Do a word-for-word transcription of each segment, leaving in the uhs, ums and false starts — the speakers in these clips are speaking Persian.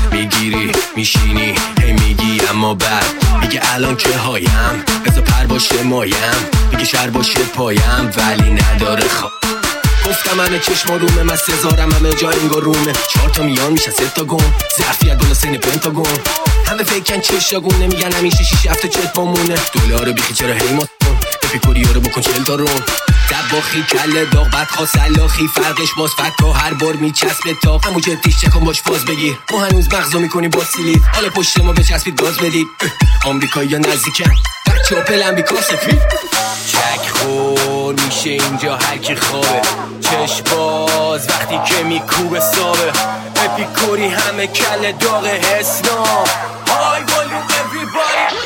میگیری میشینی هی میگی اما بعد میگه الان که هایم بذار پر باشه مایم میگه شر باشه پایم ولی نداره خواب. گفتم همه چشما رومه من سزارم همه جا انگار رومه چهار تا میان میشن سه تا گم ظرفیت بالا سین پنتاگون همه فیکن چشاگونه میگن همیشه شیش هفته چت بامونه دلار بیخی چرا هی ما اپیکوریا رو بکن چل تا روم دباخی کله داغ بعد خواست سلاخی فرقش باز فکا هر بار میچسبه تا همو جدیش چکن باش فاز بگیر ما هنوز مغزو میکنی با سیلید حالا پشت ما بچسبید گاز بدید آمریکایی یا نزدیکن بچه ها پلن بیکار سفید چک خور میشه اینجا هر کی خوابه چش باز وقتی که میکوبه سابه اپیکوری همه کله داغ حسنا های والوم everybody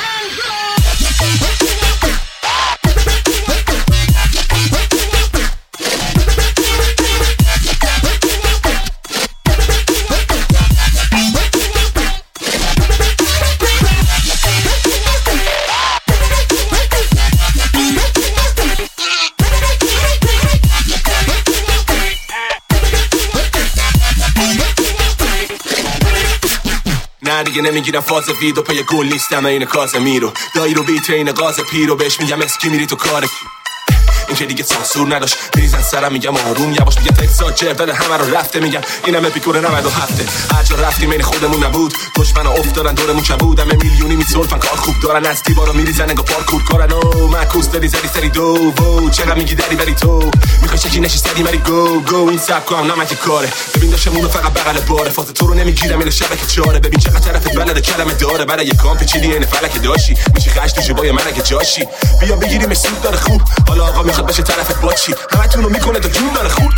نه دیگه نمیگیرم فاز ویدو پای گل نیستم این کازه میرو دایی رو بیت این غاز پیرو بهش میگم اسکی میری تو کار این که دیگه سانسور نداشت بریزن سرم میگم آروم یواش میگه تکسات جر داده همه رو رفته میگم اینم اپیکور نود و هفته هر جا رفتیم این خودمون نبود دشمن افتادن دورمون کبود همه میلیونی میسولفن کار خوب دارن از دیوارا میریزن انگار پارکور کارن او معکوس داری زدی سری دو وو چقدر میگی دری بری تو میخوای چکی نشی سری مری گو گو این سب کنم نمک کاره ببین داشمونو فقط بغل باره فاز تو رو نمیگیرم این شبکه چاره ببین چقدر طرفت بلد کلمه داره برای کام پیچیدی این فلک داشی میشی خش تو جوای من اگه جاشی بیا بگیریم سود داره خوب حالا آقا میخواد بشه طرفت با چی همه تونو میکنه تا جون داره خود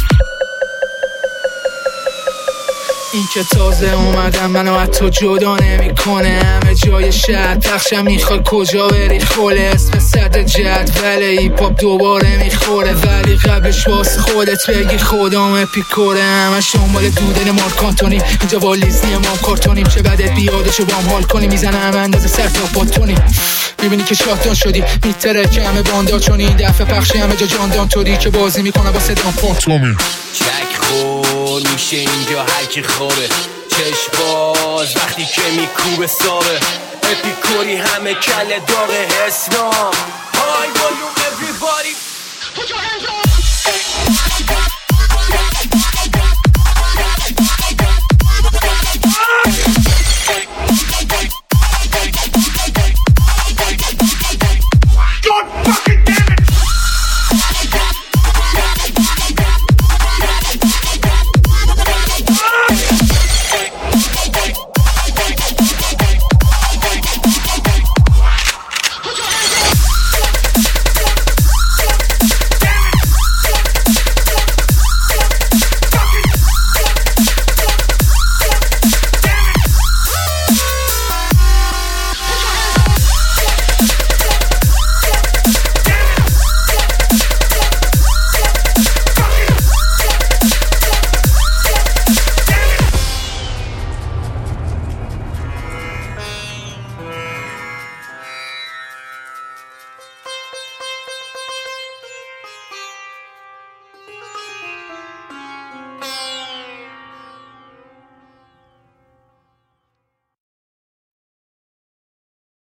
این که تازه اومدم منو حتی جدا نمیکنه همه جای شهر پخشم میخوای کجا بری خوله اسم صد جد ولی ایپ هاپ دوباره میخوره ولی قبلش واسه خودت بگی خودم اپیکوره همش دنبال دودن مارک آنتونی اینجا والیزنی ما کارتونیم چه بدت بیادشو بام حال کنی میزنه همه اندازه سر تا پاتونی میبینی که شاتان شدی میتره که همه باندا چونی این دفعه پخشی همه جا جاندان توری که بازی میکنه با صدام پانتومی چک خور میشه اینجا هر کی خوابه چش باز وقتی که میکوبه سابه اپیکوری همه کله داغ حسنا های والوم everybody put your hands up